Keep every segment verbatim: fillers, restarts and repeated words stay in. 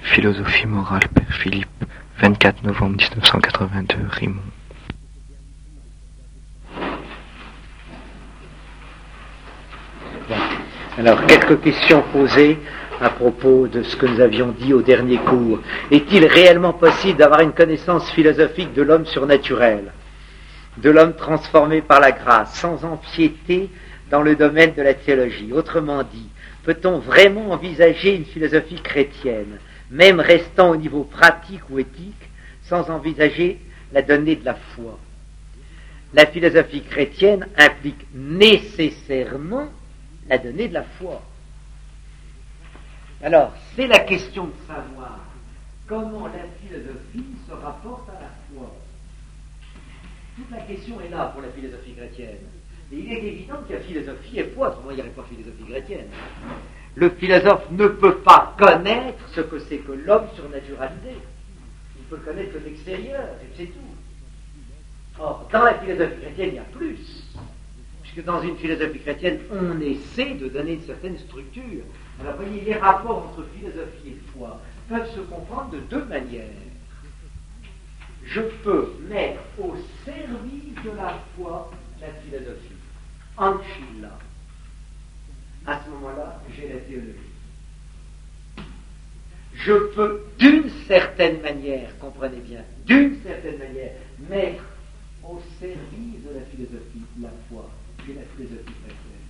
Philosophie morale, Père Philippe, vingt-quatre novembre mille neuf cent quatre-vingt-deux, Rimont. Bon. Alors, quelques questions posées à propos de ce que nous avions dit au dernier cours. Est-il réellement possible d'avoir une connaissance philosophique de l'homme surnaturel, de l'homme transformé par la grâce, sans empiéter dans le domaine de la théologie? Autrement dit, peut-on vraiment envisager une philosophie chrétienne, même restant au niveau pratique ou éthique, sans envisager la donnée de la foi? La philosophie chrétienne implique nécessairement la donnée de la foi. Alors, c'est la question de savoir comment la philosophie se rapporte à la foi. Toute la question est là pour la philosophie chrétienne. Et il est évident qu'il y a philosophie et foi, autrement il n'y aurait pas philosophie chrétienne. Le philosophe ne peut pas connaître ce que c'est que l'homme surnaturalisé. Il peut le connaître que l'extérieur, et c'est tout. Or, dans la philosophie chrétienne, il y a plus. Puisque dans une philosophie chrétienne, on essaie de donner une certaine structure. Alors, vous voyez, les rapports entre philosophie et foi peuvent se comprendre de deux manières. Je peux mettre au service de la foi la philosophie. Ancilla. À ce moment-là, j'ai la théologie. Je peux, d'une certaine manière, comprenez bien, d'une certaine manière, mettre au service de la philosophie la foi. J'ai la philosophie chrétienne.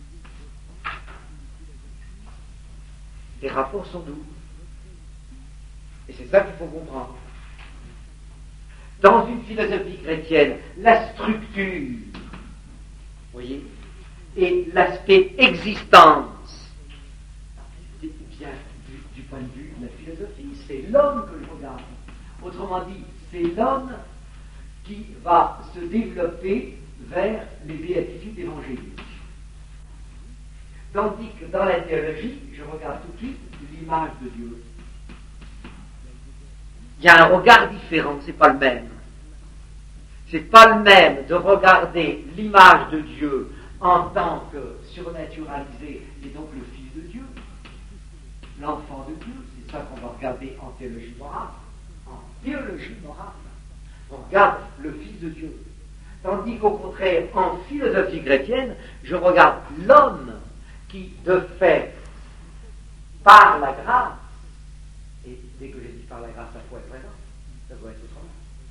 Les rapports sont doux. Et c'est ça qu'il faut comprendre. Dans une philosophie chrétienne, la structure, vous voyez, et l'aspect existence, c'est bien du, du point de vue de la philosophie, c'est l'homme que je regarde. Autrement dit, c'est l'homme qui va se développer vers les béatitudes évangéliques. Tandis que dans la théologie, je regarde tout de suite l'image de Dieu. Il y a un regard différent, c'est pas le même. C'est pas le même de regarder l'image de Dieu en tant que surnaturalisé, et donc le Fils de Dieu, l'enfant de Dieu, c'est ça qu'on va regarder en théologie morale. En théologie morale, on regarde le Fils de Dieu. Tandis qu'au contraire, en philosophie chrétienne, je regarde l'homme qui, de fait, par la grâce, et dès que j'ai dit par la grâce, la foi est présente, ça doit être autrement.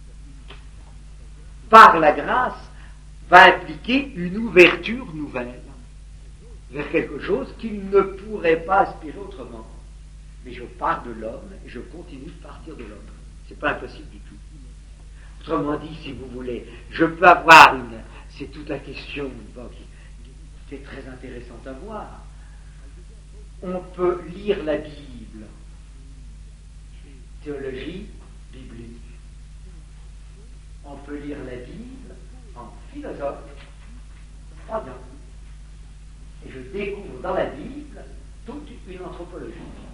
Par la grâce, va impliquer une ouverture nouvelle vers quelque chose qu'il ne pourrait pas aspirer autrement. Mais je pars de l'homme et je continue de partir de l'homme. C'est pas impossible du tout. Autrement dit, si vous voulez, je peux avoir une... C'est toute la question bon, qui, qui est très intéressante à voir. On peut lire la Bible, théologie biblique. On peut lire la Bible en philosophe, pas bien. Et je découvre dans la Bible toute une anthropologie.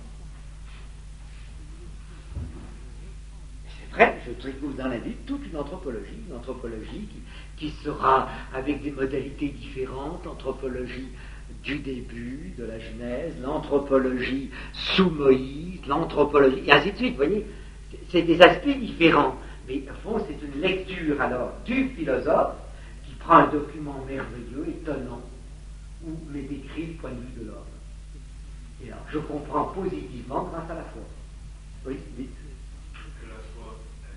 C'est vrai, je découvre dans la Bible toute une anthropologie, une anthropologie qui, qui sera avec des modalités différentes, l'anthropologie du début, de la Genèse, l'anthropologie sous Moïse, l'anthropologie, et ainsi de suite, vous voyez, c'est des aspects différents. Mais au fond, c'est une lecture alors du philosophe qui prend un document merveilleux, étonnant, où m'est décrit le point de vue de l'homme. Et alors, je comprends positivement grâce à la foi. Oui, dites. Que la foi,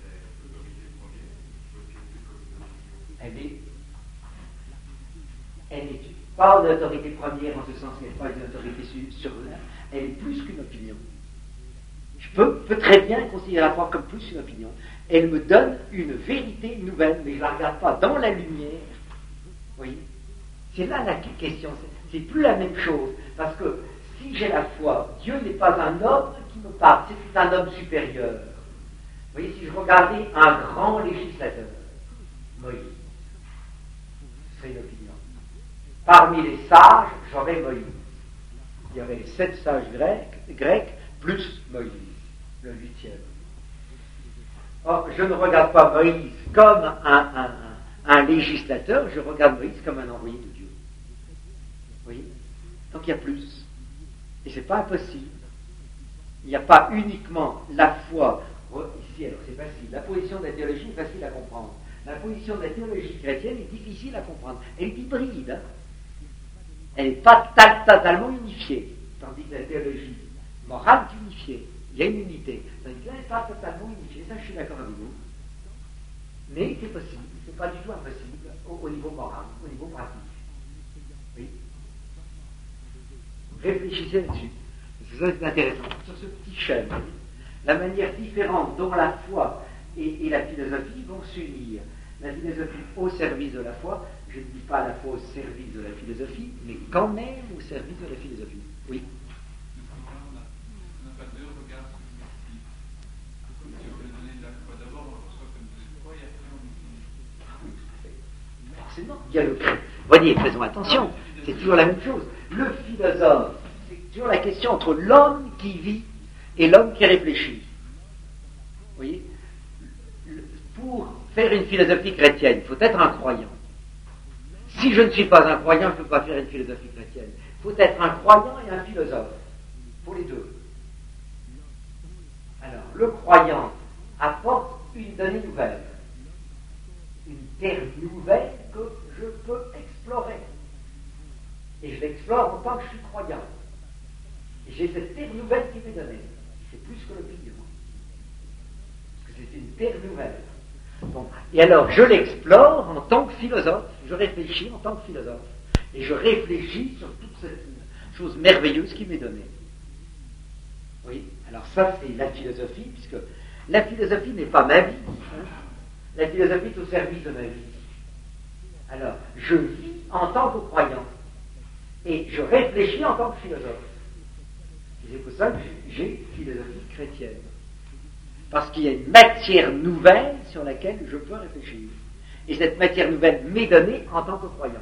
elle est l'autorité première, Elle est, elle n'est pas une autorité première en ce sens qu'elle n'est pas une autorité sur, sur l'un, elle est plus qu'une opinion. Je peux, peux très bien considérer la foi comme plus une opinion. Elle me donne une vérité nouvelle, mais je ne la regarde pas dans la lumière. Oui. C'est là la question. C'est, c'est plus la même chose. Parce que si j'ai la foi, Dieu n'est pas un homme qui me parle, c'est un homme supérieur. Vous voyez, si je regardais un grand législateur, Moïse, ce serait une opinion. Parmi les sages, j'aurais Moïse. Il y avait les sept sages grecs, grecs plus Moïse, le huitième. Or, je ne regarde pas Moïse comme un, un, un, un législateur, je regarde Moïse comme un envoyé de Dieu. Oui. Donc il y a plus. Et c'est pas impossible. Il n'y a pas uniquement la foi. Ici, alors c'est facile. La position de la théologie est facile à comprendre. La position de la théologie chrétienne est difficile à comprendre. Elle est hybride. Hein. Elle n'est pas totalement unifiée. Tandis que la théologie morale est unifiée. Il y a une unité. Tandis que là, elle n'est pas totalement unifiée. Ça, je suis d'accord avec vous. Mais c'est possible. Ce n'est pas du tout impossible au, au niveau moral, au niveau pratique. Oui. Réfléchissez là-dessus. Parce que ça, c'est intéressant. Sur ce petit schéma, la manière différente dont la foi et, et la philosophie vont s'unir. La philosophie au service de la foi, je ne dis pas la foi au service de la philosophie, mais quand même au service de la philosophie. Oui. On n'a pas deux regards successifs. Si on veut donner de la foi, d'abord on reçoit comme de la foi et après on utilise. Ah oui, tout à fait. Forcément, il y a le. Voyez, faisons attention, c'est toujours la même chose. Le philosophe, c'est toujours la question entre l'homme qui vit et l'homme qui réfléchit. Vous voyez, pour faire une philosophie chrétienne, il faut être un croyant. Si je ne suis pas un croyant, je ne peux pas faire une philosophie chrétienne. Il faut être un croyant et un philosophe. Pour les deux. Alors, le croyant apporte une donnée nouvelle. Une terre nouvelle que je peux explorer. Et je l'explore en tant que je suis croyant. Et j'ai cette terre nouvelle qui m'est donnée. C'est plus que l'opinion. Parce que c'est une terre nouvelle. Bon. Et alors, je l'explore en tant que philosophe, je réfléchis en tant que philosophe, et je réfléchis sur toute cette chose merveilleuse qui m'est donnée. Oui, alors ça, c'est la philosophie, puisque la philosophie n'est pas ma vie. Hein. La philosophie est au service de ma vie. Alors, je vis en tant que croyant, et je réfléchis en tant que philosophe. Et c'est pour ça que j'ai philosophie chrétienne. Parce qu'il y a une matière nouvelle sur laquelle je peux réfléchir. Et cette matière nouvelle m'est donnée en tant que croyant.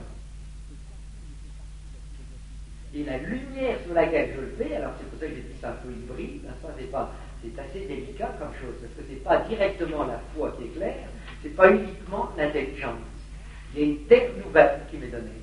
Et la lumière sur laquelle je le fais, alors c'est pour ça que j'ai dit ça un peu hybride, hein, ça c'est pas, c'est assez délicat comme chose, parce que c'est pas directement la foi qui est claire, c'est pas uniquement l'intelligence. Il y a une terre nouvelle qui m'est donnée.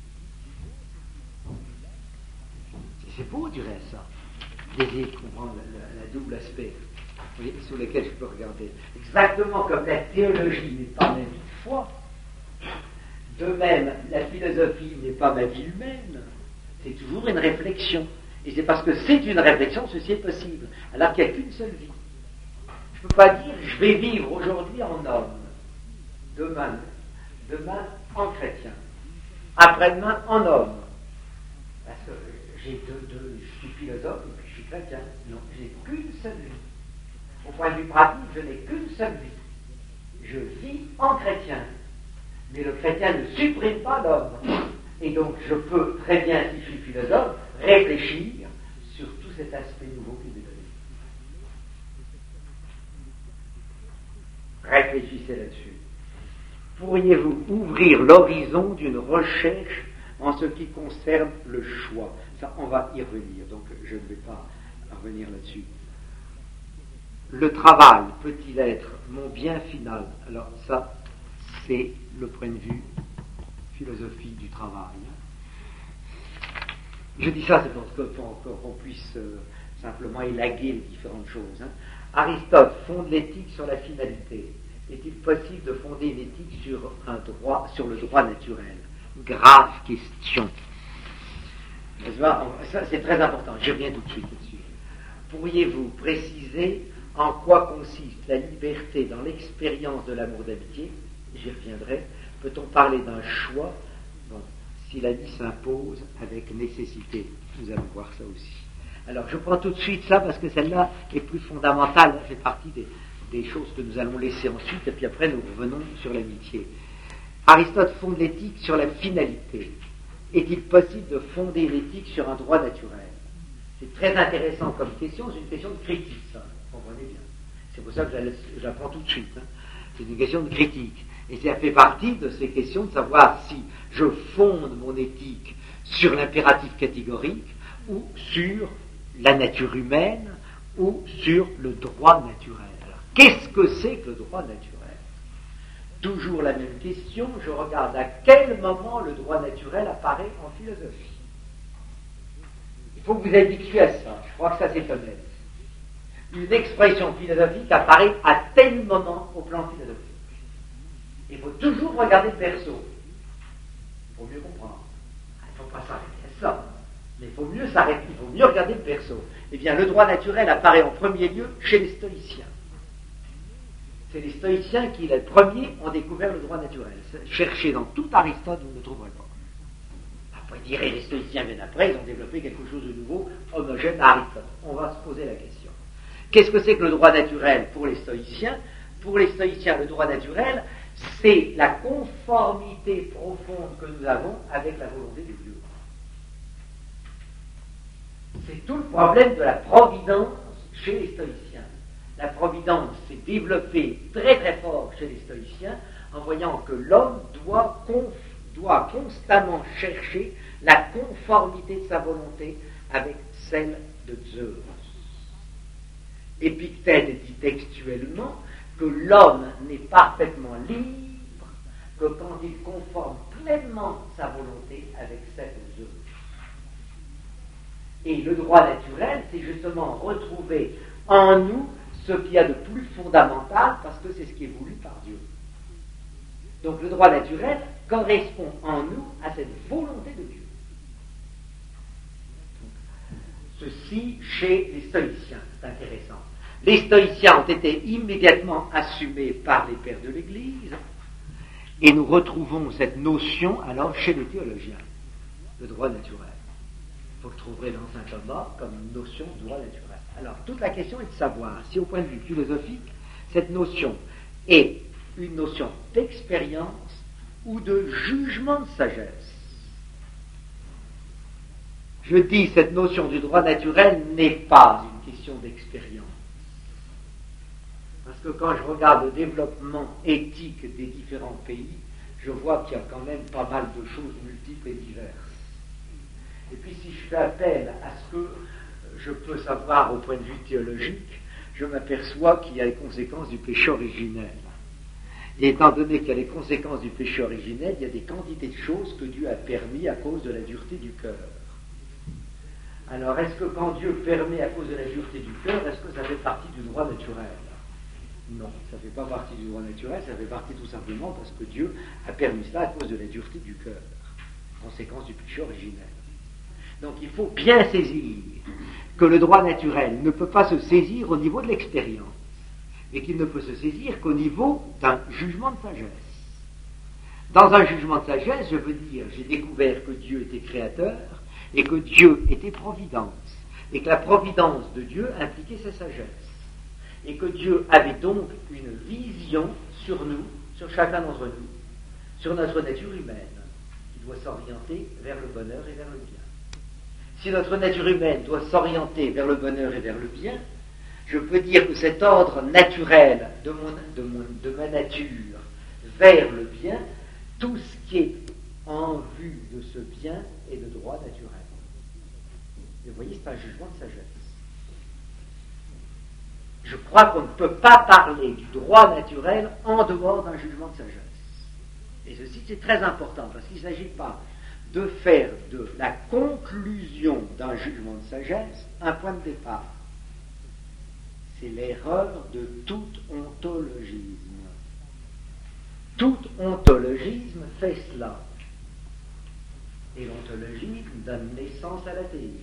C'est beau, je dirais ça. D'essayer de comprendre la, la double aspect. Vous voyez, sur lesquels je peux regarder. Exactement comme la théologie n'est pas ma vie de foi, de même, la philosophie n'est pas ma vie humaine, c'est toujours une réflexion. Et c'est parce que c'est une réflexion, ceci est possible, alors qu'il n'y a qu'une seule vie. Je ne peux pas dire, je vais vivre aujourd'hui en homme, demain, demain en chrétien, après-demain en homme. Parce que j'ai deux, deux, je suis philosophe et puis je suis chrétien. Non, j'ai qu'une seule vie. Au point de vue pratique, je n'ai qu'une seule vie. Je vis en chrétien. Mais le chrétien ne supprime pas l'homme. Et donc, je peux très bien, si je suis philosophe, réfléchir sur tout cet aspect nouveau qui m'est donné. Réfléchissez là-dessus. Pourriez-vous ouvrir l'horizon d'une recherche en ce qui concerne le choix? Ça, on va y revenir, donc je ne vais pas revenir là-dessus. Le travail peut-il être mon bien final? Alors ça, c'est le point de vue philosophique du travail. Je dis ça, c'est pour, pour, pour qu'on puisse euh, simplement élaguer les différentes choses. Hein. Aristote fonde l'éthique sur la finalité. Est-il possible de fonder une éthique sur un droit, sur le droit naturel? Grave question. Ça, c'est très important. Je reviens tout de suite là-dessus. Pourriez-vous préciser en quoi consiste la liberté dans l'expérience de l'amour d'amitié? J'y reviendrai. Peut-on parler d'un choix? Bon, si la vie s'impose avec nécessité. Nous allons voir ça aussi. Alors, je prends tout de suite ça parce que celle-là est plus fondamentale. Elle fait partie des, des choses que nous allons laisser ensuite, et puis après nous revenons sur l'amitié. Aristote fonde l'éthique sur la finalité. Est-il possible de fonder l'éthique sur un droit naturel? C'est très intéressant comme question, c'est une question de critique, ça, vous comprenez bien. C'est pour ça que je la prends tout de suite. Hein. C'est une question de critique. Et ça fait partie de ces questions de savoir si je fonde mon éthique sur l'impératif catégorique, ou sur la nature humaine, ou sur le droit naturel. Alors, qu'est-ce que c'est que le droit naturel? Toujours la même question, je regarde à quel moment le droit naturel apparaît en philosophie. Il faut que vous habituiez à ça, je crois que ça c'est honnête. une expression philosophique apparaît à tel moment au plan philosophique. Il faut toujours regarder le perso. Il faut mieux comprendre. Il ne faut pas s'arrêter à ça. Mais il faut mieux s'arrêter, il faut mieux regarder le perso. Eh bien, le droit naturel apparaît en premier lieu chez les stoïciens. C'est les stoïciens qui, les premiers, ont découvert le droit naturel. Cherchez dans tout Aristote, vous ne le trouverez pas. Après, dire, les stoïciens viennent après, ils ont développé quelque chose de nouveau, homogène à Aristote. On va se poser la question. Qu'est-ce que c'est que le droit naturel pour les stoïciens? Pour les stoïciens, le droit naturel, c'est la conformité profonde que nous avons avec la volonté de Dieu. C'est tout le problème de la providence chez les stoïciens. La providence s'est développée très très fort chez les stoïciens en voyant que l'homme doit, conf, doit constamment chercher la conformité de sa volonté avec celle de Zeus. Épictète dit textuellement que l'homme n'est parfaitement libre que quand il conforme pleinement sa volonté avec celle de Zeus. Et le droit naturel, c'est justement retrouver en nous ce qu'il y a de plus fondamental, parce que c'est ce qui est voulu par Dieu. Donc le droit naturel correspond en nous à cette volonté de Dieu. Donc, ceci chez les stoïciens, c'est intéressant. Les stoïciens ont été immédiatement assumés par les pères de l'Église, et nous retrouvons cette notion alors chez les théologiens, le droit naturel. Vous le trouverez dans saint Thomas comme une notion de droit naturel. Alors, toute la question est de savoir si, au point de vue philosophique, cette notion est une notion d'expérience ou de jugement de sagesse. Je dis, cette notion du droit naturel n'est pas une question d'expérience. Parce que quand je regarde le développement éthique des différents pays, je vois qu'il y a quand même pas mal de choses multiples et diverses. Et puis si je fais appel à ce que je peux savoir au point de vue théologique, je m'aperçois qu'il y a les conséquences du péché originel. Et étant donné qu'il y a les conséquences du péché originel, il y a des quantités de choses que Dieu a permis à cause de la dureté du cœur. Alors, est-ce que quand Dieu permet à cause de la dureté du cœur, est-ce que ça fait partie du droit naturel? Non, ça ne fait pas partie du droit naturel, ça fait partie tout simplement parce que Dieu a permis cela à cause de la dureté du cœur, conséquence du péché originel. Donc il faut bien saisir que le droit naturel ne peut pas se saisir au niveau de l'expérience, mais qu'il ne peut se saisir qu'au niveau d'un jugement de sagesse. Dans un jugement de sagesse, je veux dire, j'ai découvert que Dieu était créateur et que Dieu était providence, et que la providence de Dieu impliquait sa sagesse, et que Dieu avait donc une vision sur nous, sur chacun d'entre nous, sur notre nature humaine, qui doit s'orienter vers le bonheur et vers le bien. Si notre nature humaine doit s'orienter vers le bonheur et vers le bien, je peux dire que cet ordre naturel de, mon, de, mon, de ma nature vers le bien, tout ce qui est en vue de ce bien est de droit naturel. Et vous voyez, c'est un jugement de sagesse. Je crois qu'on ne peut pas parler du droit naturel en dehors d'un jugement de sagesse. Et ceci, c'est très important, parce qu'il ne s'agit pas de faire de la conclusion d'un jugement de sagesse un point de départ. C'est l'erreur de tout ontologisme. Tout ontologisme fait cela. Et l'ontologisme donne naissance à l'athéisme.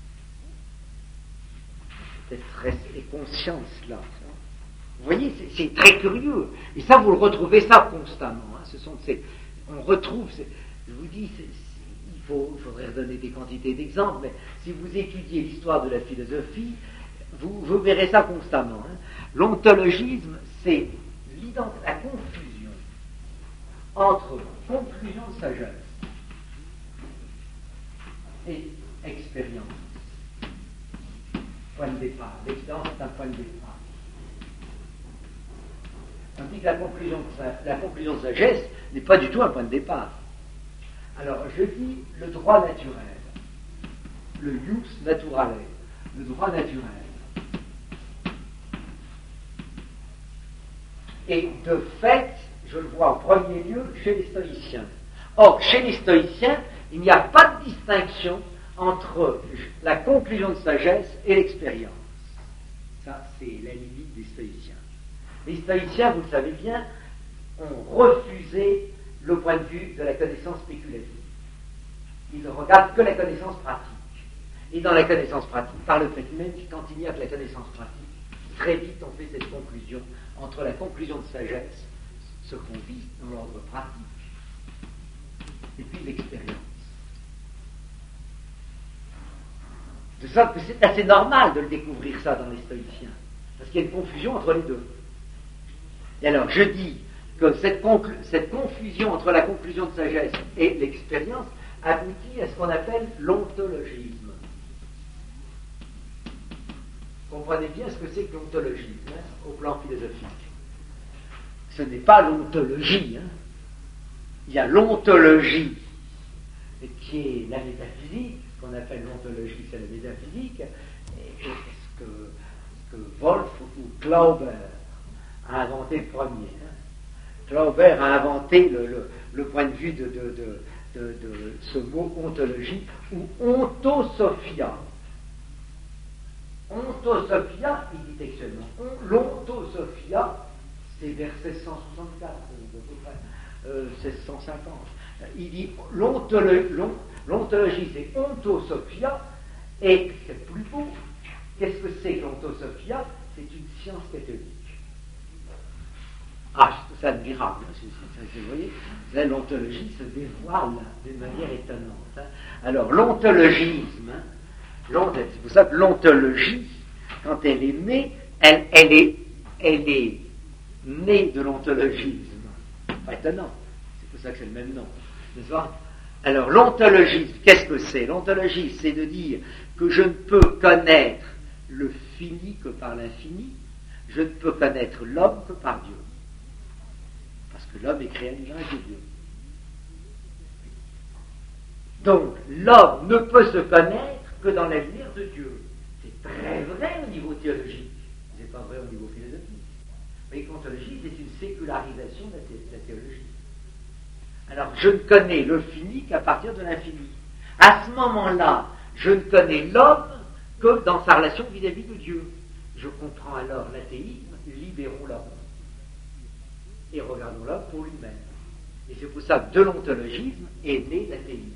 Peut-être est conscient de cela. Vous voyez, c'est, c'est très curieux. Et ça, vous le retrouvez ça constamment. Hein. Ce sont ces, on retrouve, ces, je vous dis, c'est, il, faut, il faudrait redonner des quantités d'exemples, mais si vous étudiez l'histoire de la philosophie, vous, vous verrez ça constamment. Hein. L'ontologisme, c'est la confusion entre conclusion de sagesse et expérience. Point de départ. L'expérience est un point de départ. Tandis que la conclusion, de, la conclusion de sagesse n'est pas du tout un point de départ. Alors, je dis le droit naturel, le jus naturale, le droit naturel. Et de fait, je le vois en premier lieu chez les stoïciens. Or, chez les stoïciens, il n'y a pas de distinction entre la conclusion de sagesse et l'expérience. Ça, c'est la limite des stoïciens. Les stoïciens, vous le savez bien, ont refusé le point de vue de la connaissance spéculative. Ils ne regardent que la connaissance pratique. Et dans la connaissance pratique, par le fait même, quand il n'y a que la connaissance pratique, très vite on fait cette conclusion entre la conclusion de sagesse, ce qu'on vit dans l'ordre pratique, et puis l'expérience. De sorte que c'est assez normal de le découvrir ça dans les stoïciens, parce qu'il y a une confusion entre les deux. Et alors, je dis que cette, conclu- cette confusion entre la conclusion de sagesse et l'expérience aboutit à ce qu'on appelle l'ontologisme. Comprenez bien ce que c'est que l'ontologisme, hein, au plan philosophique. Ce n'est pas l'ontologie. Hein. Il y a l'ontologie, qui est la métaphysique. Ce qu'on appelle l'ontologie, c'est la métaphysique. Et ce que, ce que Wolff ou Glauber a inventé le premier. Hein. Glauber a inventé le, le, le point de vue de, de, de, de, de ce mot ontologie, ou ontosophia. Ontosophia, il dit textuellement, l'ontosophia, c'est verset cent soixante-quatre, à peu près, euh, c'est cent cinquante. Il dit l'ontolo- l'ont- l'ontologie, c'est ontosophia, et c'est plus beau. Qu'est-ce que c'est que l'ontosophia? C'est une science catholique. Ah, c'est un miracle, c'est, c'est, c'est, vous voyez, là, l'ontologie se dévoile d'une manière étonnante. Hein. Alors, l'ontologisme, hein, c'est pour ça que l'ontologie, quand elle est née, elle, elle, est, elle est née de l'ontologisme. Pas étonnant, c'est pour ça que c'est le même nom, n'est-ce pas? Alors, l'ontologisme, qu'est-ce que c'est? L'ontologisme, c'est de dire que je ne peux connaître le fini que par l'infini, je ne peux connaître l'homme que par Dieu. Parce que l'homme est créé à l'image de Dieu. Donc, l'homme ne peut se connaître que dans la lumière de Dieu. C'est très vrai au niveau théologique, c'est pas vrai au niveau philosophique. Mais l'ontologie, c'est une sécularisation de la, thé- de la théologie. Alors, je ne connais le fini qu'à partir de l'infini. À ce moment-là, je ne connais l'homme que dans sa relation vis-à-vis de Dieu. Je comprends alors l'athéisme, libérons l'homme. Et regardons l'homme pour lui-même. Et c'est pour ça que de l'ontologisme est né l'athéisme.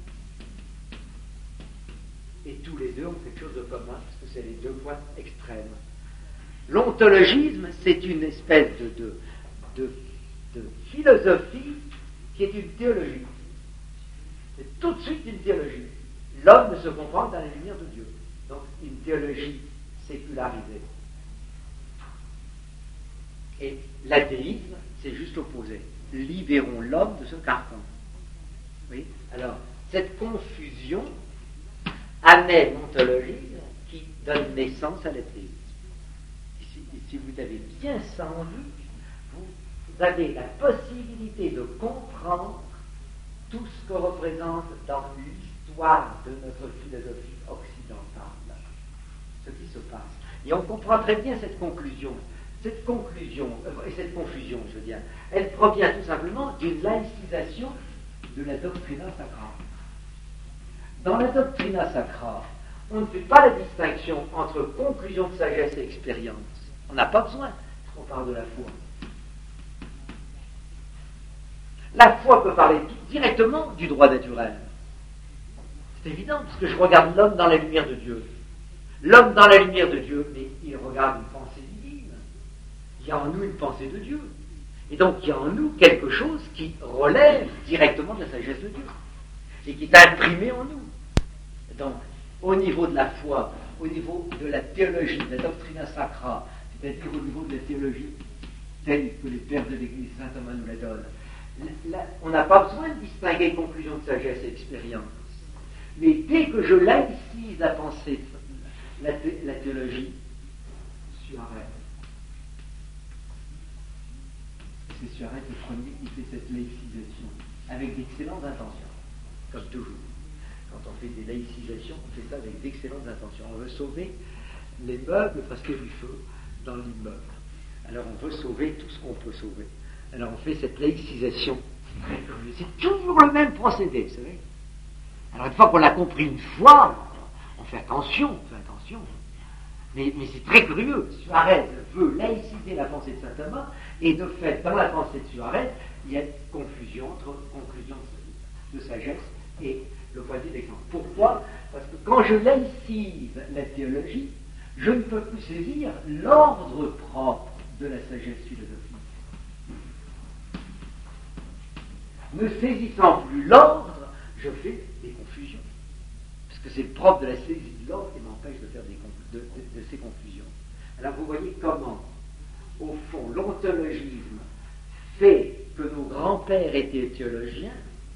Et tous les deux ont quelque chose de commun, parce que c'est les deux points extrêmes. L'ontologisme, c'est une espèce de, de, de, de philosophie qui est une théologie. C'est tout de suite une théologie. L'homme ne se comprend que dans la lumière de Dieu. Donc, une théologie sécularisée. Et l'athéisme, c'est juste l'opposé. Libérons l'homme de ce carcan. Oui. Alors, cette confusion amène l'ontologisme qui donne naissance à l'athéisme. Si, si vous avez bien ça en vue, vous avez la possibilité de comprendre tout ce que représente dans l'histoire de notre philosophie occidentale, ce qui se passe. Et on comprend très bien cette conclusion. Cette conclusion, euh, et cette confusion, je veux dire, elle provient tout simplement d'une laïcisation de la doctrina sacra. Dans la doctrina sacra, on ne fait pas la distinction entre conclusion de sagesse et expérience. On n'a pas besoin, parce qu'on parle de la foi. La foi peut parler directement du droit naturel. C'est évident, parce que je regarde l'homme dans la lumière de Dieu. L'homme dans la lumière de Dieu, mais il regarde une pensée divine. Il y a en nous une pensée de Dieu. Et donc il y a en nous quelque chose qui relève directement de la sagesse de Dieu. Et qui est imprimé en nous. Donc, au niveau de la foi, au niveau de la théologie, de la doctrina sacra, c'est-à-dire au niveau de la théologie telle que les pères de l'Église, saint Thomas nous la donnent, là, on n'a pas besoin de distinguer conclusion de sagesse et expérience. Mais dès que je laïcise la pensée, la, thé- la théologie, Suarez, c'est Suarez le premier qui fait cette laïcisation, avec d'excellentes intentions, comme toujours. Quand on fait des laïcisations, on fait ça avec d'excellentes intentions. On veut sauver les meubles parce qu'il y a du feu dans l'immeuble. Alors on veut sauver tout ce qu'on peut sauver. Alors on fait cette laïcisation. C'est toujours le même procédé, vous savez. Alors une fois qu'on l'a compris une fois, on fait attention, on fait attention. Mais, mais c'est très curieux. Suarez veut laïciser la pensée de saint Thomas, et de fait, dans la pensée de Suarez, il y a une confusion entre conclusion de sagesse et le point de vue d'exemple. Pourquoi? Parce que quand je laïcise la théologie, je ne peux plus saisir l'ordre propre de la sagesse philosophique. Ne saisissant plus l'ordre, je fais des confusions. Parce que c'est le propre de la saisie de l'ordre qui m'empêche de faire des, de, de, de ces confusions. Alors vous voyez comment, au fond, l'ontologisme fait que nos grands-pères étaient théologiens.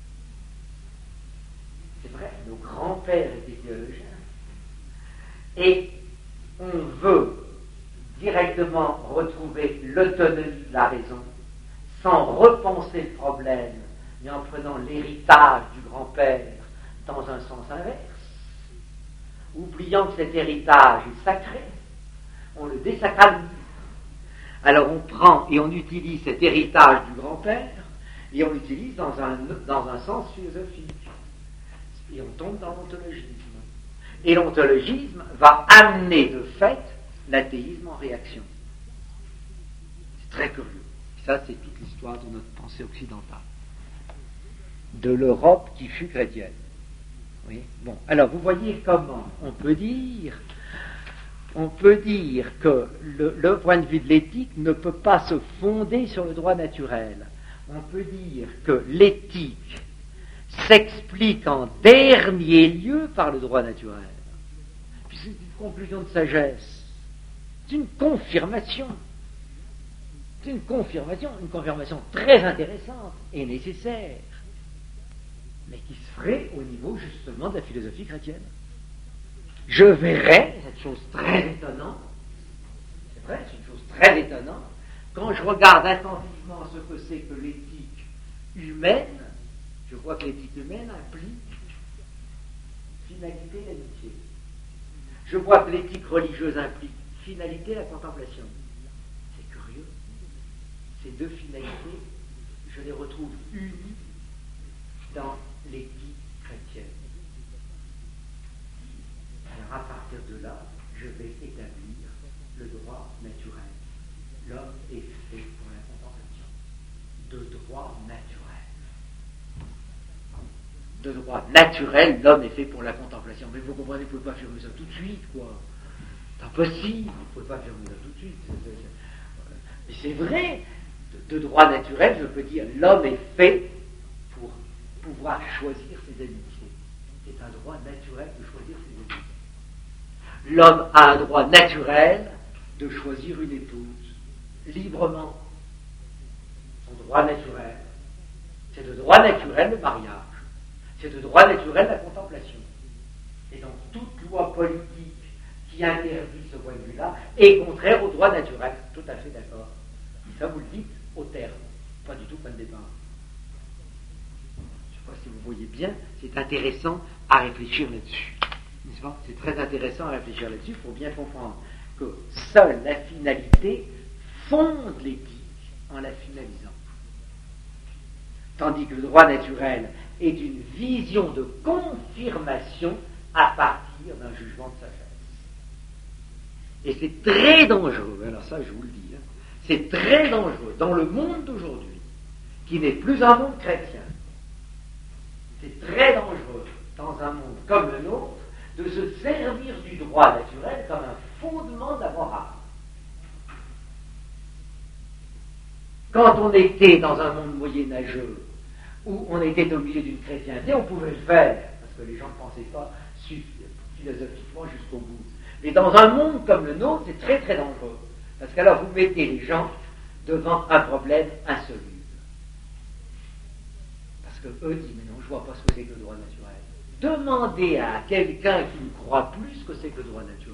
C'est vrai, nos grands-pères étaient théologiens. Et on veut directement retrouver l'autonomie de la raison sans repenser le problème, mais en prenant l'héritage du grand-père dans un sens inverse, oubliant que cet héritage est sacré, on le désacralise. Alors on prend et on utilise cet héritage du grand-père et on l'utilise dans un, dans un sens philosophique. Et on tombe dans l'ontologisme. Et l'ontologisme va amener de fait l'athéisme en réaction. C'est très curieux. Ça, c'est toute l'histoire de notre pensée occidentale. De l'Europe qui fut chrétienne. Oui. Bon. Alors, vous voyez comment on peut dire, on peut dire que le, le point de vue de l'éthique ne peut pas se fonder sur le droit naturel. On peut dire que l'éthique s'explique en dernier lieu par le droit naturel. Puis c'est une conclusion de sagesse. C'est une confirmation. C'est une confirmation, une confirmation très intéressante et nécessaire, mais qui se ferait au niveau justement de la philosophie chrétienne. Je verrais cette chose très étonnante, c'est vrai, c'est une chose très étonnante, quand je regarde attentivement ce que c'est que l'éthique humaine, je vois que l'éthique humaine implique finalité l'amitié. Je vois que l'éthique religieuse implique finalité la contemplation. C'est curieux. Ces deux finalités, je les retrouve unies dans l'éthique chrétienne. Alors à partir de là, je vais établir le droit naturel. L'homme est fait pour la contemplation. De droit naturel. De droit naturel, l'homme est fait pour la contemplation. Mais vous comprenez, vous ne pouvez pas affirmer ça tout de suite, quoi. C'est impossible, vous ne pouvez pas affirmer ça tout de suite. C'est, c'est, c'est... Mais c'est vrai, de, de droit naturel, je peux dire, l'homme est fait pour pouvoir choisir ses amitiés. C'est un droit naturel de choisir ses amitiés. L'homme a un droit naturel de choisir une épouse, librement. Son droit naturel. C'est de droit naturel le mariage. C'est de droit naturel la contemplation. Et donc toute loi politique qui interdit ce point de vue-là est contraire au droit naturel. Tout à fait d'accord. Et ça vous le dites au terme, pas du tout point de départ. Je ne sais pas si vous voyez bien, c'est intéressant à réfléchir là-dessus. N'est-ce pas? C'est très intéressant à réfléchir là-dessus pour bien comprendre que seule la finalité fonde l'éthique en la finalisant. Tandis que le droit naturel est une vision de confirmation à partir d'un jugement de sagesse. Et c'est très dangereux, alors ça je vous le dis, hein, c'est très dangereux dans le monde d'aujourd'hui, qui n'est plus un monde chrétien. C'est très dangereux dans un monde comme le nôtre de se servir du droit naturel comme un fondement de la morale. Quand on était dans un monde moyenâgeux, où on était au milieu d'une chrétienté, on pouvait le faire, parce que les gens ne pensaient pas philosophiquement jusqu'au bout. Mais dans un monde comme le nôtre, c'est très très dangereux, parce qu'alors vous mettez les gens devant un problème insoluble. Parce que eux disent, mais non, je ne vois pas ce que c'est que le droit naturel. Demandez à quelqu'un qui ne croit plus ce que c'est que le droit naturel.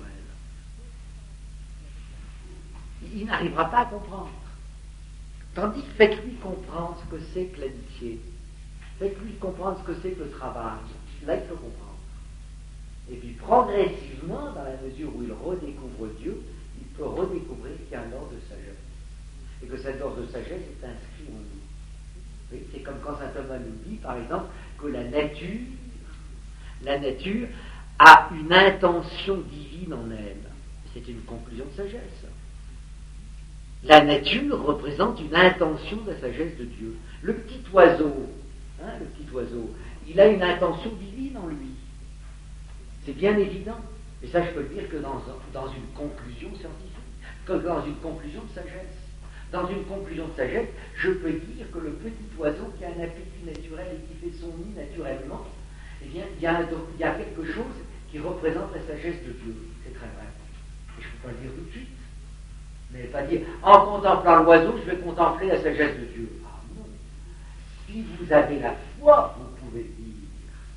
Il n'arrivera pas à comprendre. Tandis que faites-lui comprendre ce que c'est que l'amitié. Faites-lui comprendre ce que c'est que le travail. Là, il peut comprendre. Et puis, progressivement, dans la mesure où il redécouvre Dieu, il peut redécouvrir qu'il y a un ordre de sagesse. Et que cet ordre de sagesse est inscrit en nous. Oui, c'est comme quand saint Thomas nous dit, par exemple, que la nature, la nature a une intention divine en elle. C'est une conclusion de sagesse. La nature représente une intention de la sagesse de Dieu. Le petit oiseau, hein, le petit oiseau, il a une intention divine en lui. C'est bien évident. Et ça, je peux le dire que dans, dans une conclusion scientifique, que dans une conclusion de sagesse. Dans une conclusion de sagesse, je peux dire que le petit oiseau qui a un appétit naturel et qui fait son nid naturellement, eh bien, il y a, il y a quelque chose qui représente la sagesse de Dieu. C'est très vrai. Et je ne peux pas le dire tout de suite. Mais pas dire, en contemplant l'oiseau, je vais contempler la sagesse de Dieu. Ah non. Si vous avez la foi, vous pouvez le dire.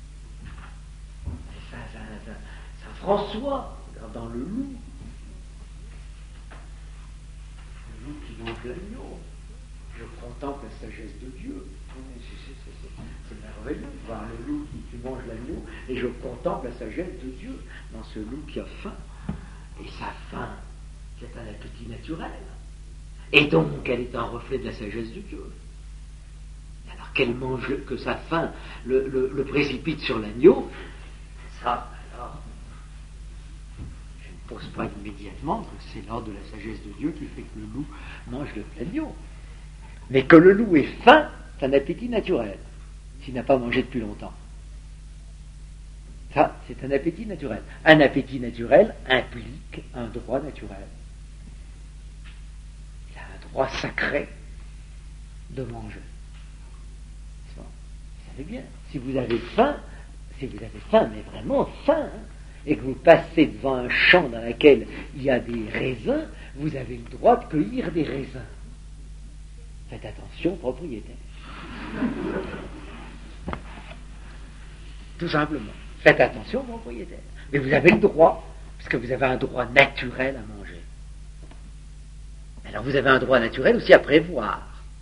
C'est ça, ça, ça, ça François, dans le loup. Le loup qui mange l'agneau. Je contemple la sagesse de Dieu. C'est, c'est, c'est, c'est merveilleux de voir le loup qui, qui mange l'agneau, et je contemple la sagesse de Dieu dans ce loup qui a faim. Et sa faim, c'est un appétit naturel. Et donc, elle est un reflet de la sagesse de Dieu. Alors qu'elle mange, que sa faim le, le, le précipite sur l'agneau, ça, alors, je ne pose pas immédiatement que c'est l'ordre de la sagesse de Dieu qui fait que le loup mange l'agneau. Mais que le loup ait faim, c'est un appétit naturel, s'il n'a pas mangé depuis longtemps. Ça, c'est un appétit naturel. Un appétit naturel implique un droit naturel. Il a un droit sacré de manger. Vous savez bien, si vous avez faim, si vous avez faim, mais vraiment faim, hein, et que vous passez devant un champ dans lequel il y a des raisins, vous avez le droit de cueillir des raisins. Faites attention, propriétaire. Tout simplement. Faites attention, propriétaire. Mais vous avez le droit, parce que vous avez un droit naturel à manger. Alors vous avez un droit naturel aussi à prévoir.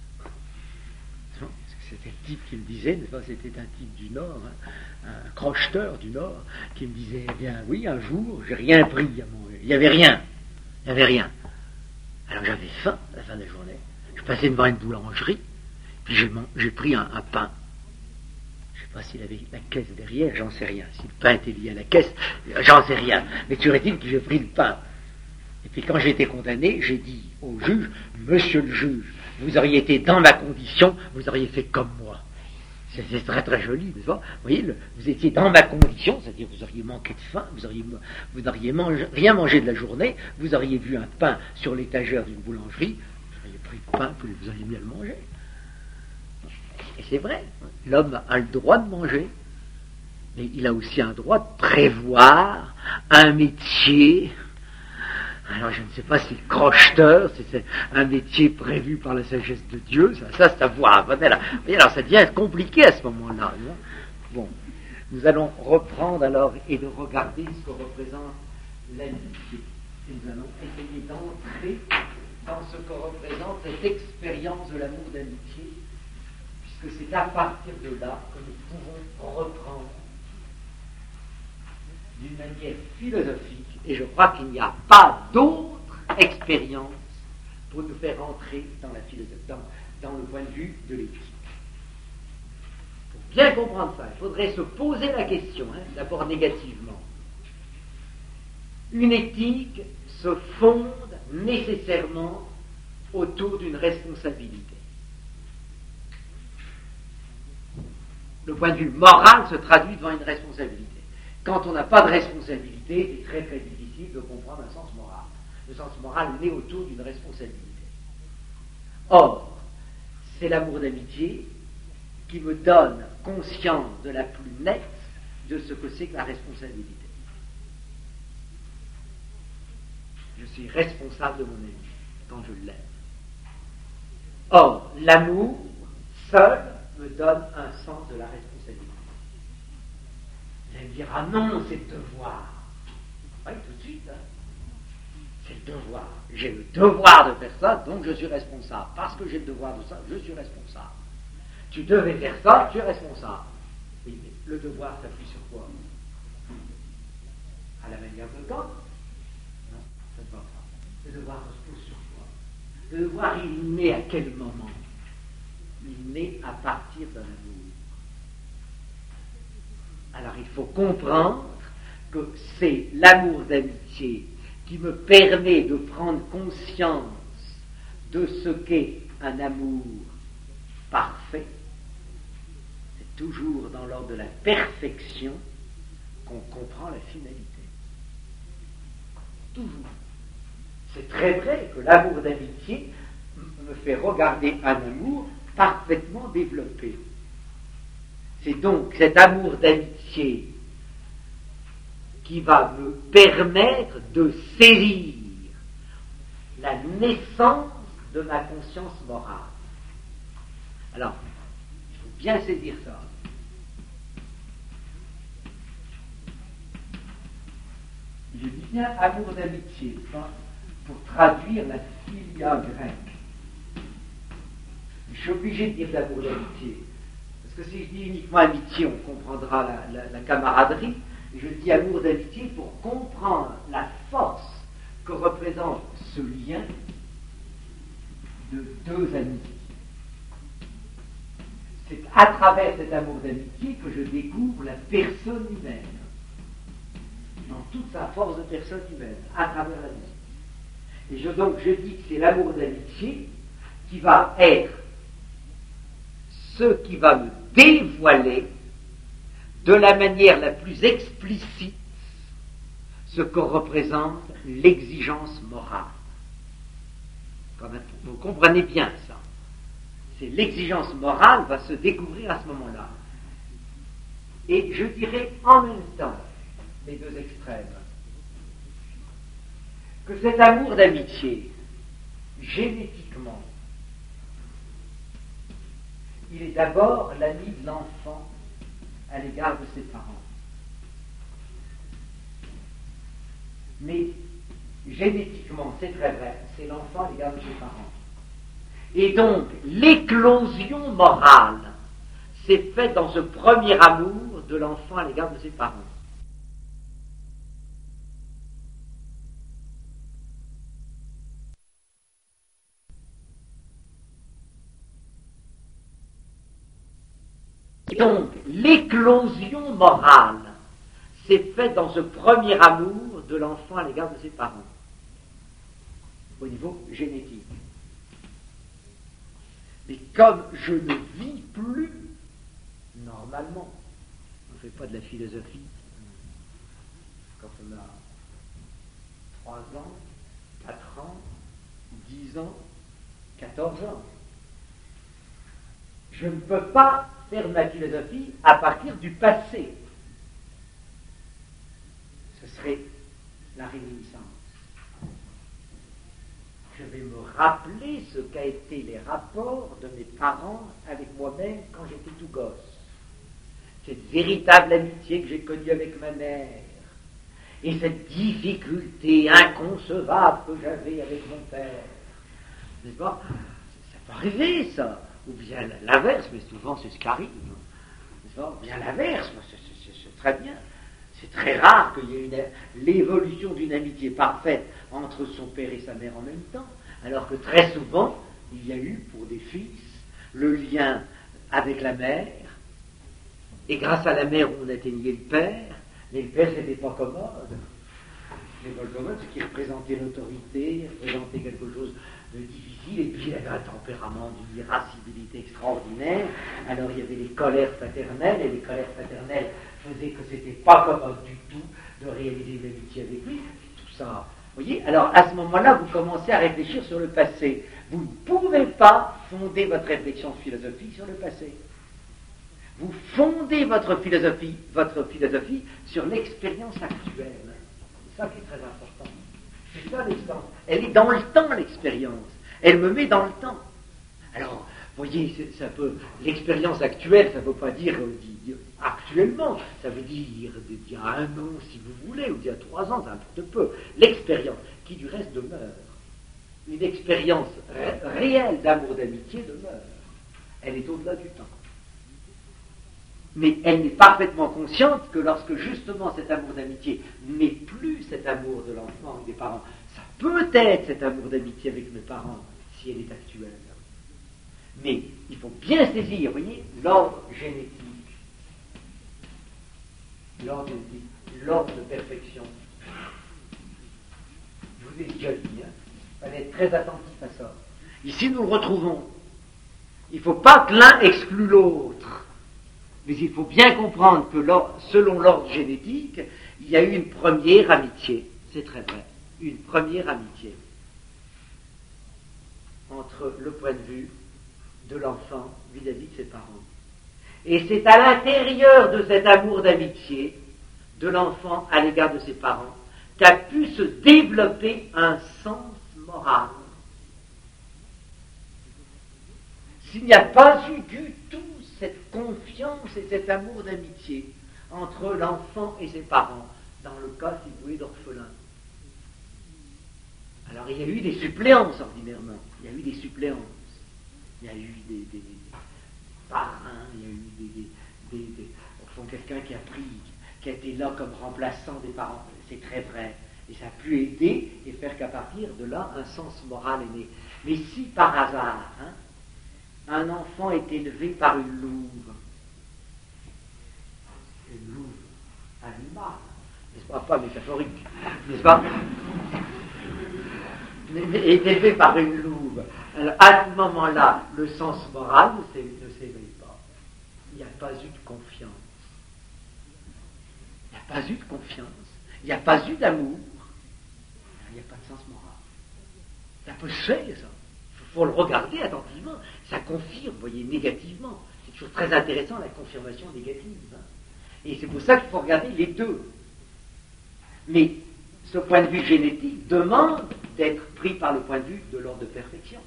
C'était le type qui me disait, c'était un type du Nord, hein, un crocheteur du Nord, qui me disait, eh bien oui, un jour, j'ai rien pris à manger. Il n'y avait rien. Il n'y avait rien. Alors j'avais faim à la fin de la journée. Je passais devant une boulangerie, puis j'ai, j'ai pris un, un pain. Je ne sais pas s'il avait la caisse derrière, j'en sais rien. Si le pain était lié à la caisse, j'en sais rien. Mais toujours est-il que j'ai pris le pain. Et puis quand j'ai été condamné, j'ai dit au juge, monsieur le juge, vous auriez été dans ma condition, vous auriez fait comme moi. C'est, c'est très très joli, n'est-ce pas? Vous voyez, le, vous étiez dans ma condition, c'est-à-dire vous auriez manqué de faim, vous auriez, vous n'auriez mangé, rien mangé de la journée, vous auriez vu un pain sur l'étagère d'une boulangerie, vous auriez pris le pain, puis vous auriez mis à le manger. Et c'est vrai, l'homme a le droit de manger, mais il a aussi un droit de prévoir un métier. Alors je ne sais pas si le crocheteur, si c'est un métier prévu par la sagesse de Dieu, ça, ça c'est à voir. Alors ça devient compliqué à ce moment-là. Non? Bon, nous allons reprendre alors et de regarder ce que représente l'amitié. Et nous allons essayer d'entrer dans ce que représente cette expérience de l'amour d'amitié, puisque c'est à partir de là que nous pouvons reprendre d'une manière philosophique, et je crois qu'il n'y a pas d'autre expérience pour nous faire entrer dans la philosophie, dans, dans le point de vue de l'éthique. Pour bien comprendre ça, il faudrait se poser la question, hein, d'abord négativement. Une éthique se fonde nécessairement autour d'une responsabilité. Le point de vue moral se traduit devant une responsabilité. Quand on n'a pas de responsabilité, c'est très très difficile de comprendre un sens moral. Le sens moral naît autour d'une responsabilité. Or, c'est l'amour d'amitié qui me donne conscience de la plus nette de ce que c'est que la responsabilité. Je suis responsable de mon ami quand je l'aime. Or, l'amour seul me donne un sens de la responsabilité. Vous allez me dire, ah non, c'est le devoir. Oui, tout de suite, hein. C'est le devoir. J'ai le devoir de faire ça, donc je suis responsable. Parce que j'ai le devoir de ça, je suis responsable. Tu devais faire ça, tu es responsable. Oui, mais le devoir s'appuie sur quoi? À la manière de Kant? Non, ça ne va pas. Le devoir se pose sur quoi? Le devoir, il naît à quel moment? Il naît à partir d'un amour. Alors il faut comprendre que c'est l'amour d'amitié qui me permet de prendre conscience de ce qu'est un amour parfait, c'est toujours dans l'ordre de la perfection qu'on comprend la finalité. Toujours. C'est très vrai que l'amour d'amitié me fait regarder un amour parfaitement développé. C'est donc cet amour d'amitié qui va me permettre de saisir la naissance de ma conscience morale. Alors, il faut bien saisir ça. Je dis bien amour d'amitié, ça, pour traduire la philia grecque. Je suis obligé de dire d'amour d'amitié. Parce que si je dis uniquement amitié, on comprendra la, la, la camaraderie. Je dis amour d'amitié pour comprendre la force que représente ce lien de deux amis. C'est à travers cet amour d'amitié que je découvre la personne humaine, dans toute sa force de personne humaine, à travers l'amitié. Et je, donc je dis que c'est l'amour d'amitié qui va être ce qui va me dévoiler de la manière la plus explicite ce que représente l'exigence morale. Vous comprenez bien ça. C'est l'exigence morale va se découvrir à ce moment-là. Et je dirais en même temps, les deux extrêmes, que cet amour d'amitié, génétiquement, il est d'abord l'ami de l'enfant à l'égard de ses parents. Mais génétiquement, c'est très vrai, c'est l'enfant à l'égard de ses parents. Et donc, l'éclosion morale s'est faite dans ce premier amour de l'enfant à l'égard de ses parents. Donc, l'éclosion morale s'est faite dans ce premier amour de l'enfant à l'égard de ses parents, au niveau génétique. Mais comme je ne vis plus normalement, on ne fait pas de la philosophie quand on a trois ans, quatre ans, dix ans, quatorze ans. Je ne peux pas faire de la philosophie à partir du passé. Ce serait la réminiscence. Je vais me rappeler ce qu'a été les rapports de mes parents avec moi-même quand j'étais tout gosse. Cette véritable amitié que j'ai connue avec ma mère. Et cette difficulté inconcevable que j'avais avec mon père. N'est-ce pas? Ça peut arriver, ça. Ou bien l'inverse, mais souvent c'est ce qui arrive. N'est-ce pas? Ou bien l'inverse, c'est, c'est, c'est, c'est très bien. C'est très rare qu'il y ait une, l'évolution d'une amitié parfaite entre son père et sa mère en même temps, alors que très souvent, il y a eu pour des fils le lien avec la mère, et grâce à la mère on atteignait le père, mais le père c'était pas commode. C'était pas commode, ce qui représentait l'autorité, représentait quelque chose de difficile, et puis il avait un tempérament d'une irascibilité extraordinaire, alors il y avait les colères paternelles, et les colères paternelles faisait que c'était pas commode du tout de réaliser une amitié avec lui, tout ça. Vous voyez, alors à ce moment-là, vous commencez à réfléchir sur le passé. Vous ne pouvez pas fonder votre réflexion philosophique sur le passé. Vous fondez votre philosophie, votre philosophie sur l'expérience actuelle. C'est ça qui est très important. C'est ça l'expérience. Elle est dans le temps, l'expérience. Elle me met dans le temps. Alors, vous voyez, ça peut, l'expérience actuelle, ça ne veut pas dire, dire actuellement, ça veut dire d'il y a un an, si vous voulez, ou d'il y a trois ans, ça importe peu. L'expérience, qui du reste demeure. Une expérience ré- réelle d'amour, d'amitié demeure. Elle est au-delà du temps. Mais elle n'est parfaitement consciente que lorsque justement cet amour d'amitié n'est plus cet amour de l'enfant et des parents, ça peut être cet amour d'amitié avec mes parents, si elle est actuelle. Mais il faut bien saisir, vous voyez, l'ordre génétique, l'ordre génétique, l'ordre de perfection. vous l'ai déjà dit, hein. Il fallait être très attentif à ça. Ici, nous le retrouvons. Il ne faut pas que l'un exclue l'autre. Mais il faut bien comprendre que selon l'ordre génétique, il y a eu une première amitié. C'est très vrai. Une première amitié entre le point de vue de l'enfant vis-à-vis de ses parents. Et c'est à l'intérieur de cet amour d'amitié de l'enfant à l'égard de ses parents qu'a pu se développer un sens moral. S'il n'y a pas eu du tout cette confiance et cet amour d'amitié entre l'enfant et ses parents, dans le cas, si vous voulez, d'orphelin. Alors il y a eu des suppléances ordinairement, il y a eu des suppléances, il y a eu des, des, des parrains, il y a eu des, des, des, des au fond quelqu'un qui a pris, qui a été là comme remplaçant des parents, c'est très vrai, et ça a pu aider et faire qu'à partir de là un sens moral est né. Mais si par hasard, hein, un enfant est élevé par une louve, une louve animale, n'est-ce pas, pas métaphorique, n'est-ce pas, est élevé par une louve, alors à ce moment-là, le sens moral ne s'éveille pas. Il n'y a pas eu de confiance. Il n'y a pas eu de confiance. Il n'y a pas eu d'amour. Il n'y a pas de sens moral. Ça peut se faire, ça. Il faut le regarder attentivement. Ça confirme, vous voyez, négativement. C'est toujours très intéressant, la confirmation négative. Hein. Et c'est pour ça qu'il faut regarder les deux. Mais ce point de vue génétique demande d'être pris par le point de vue de l'ordre de perfection.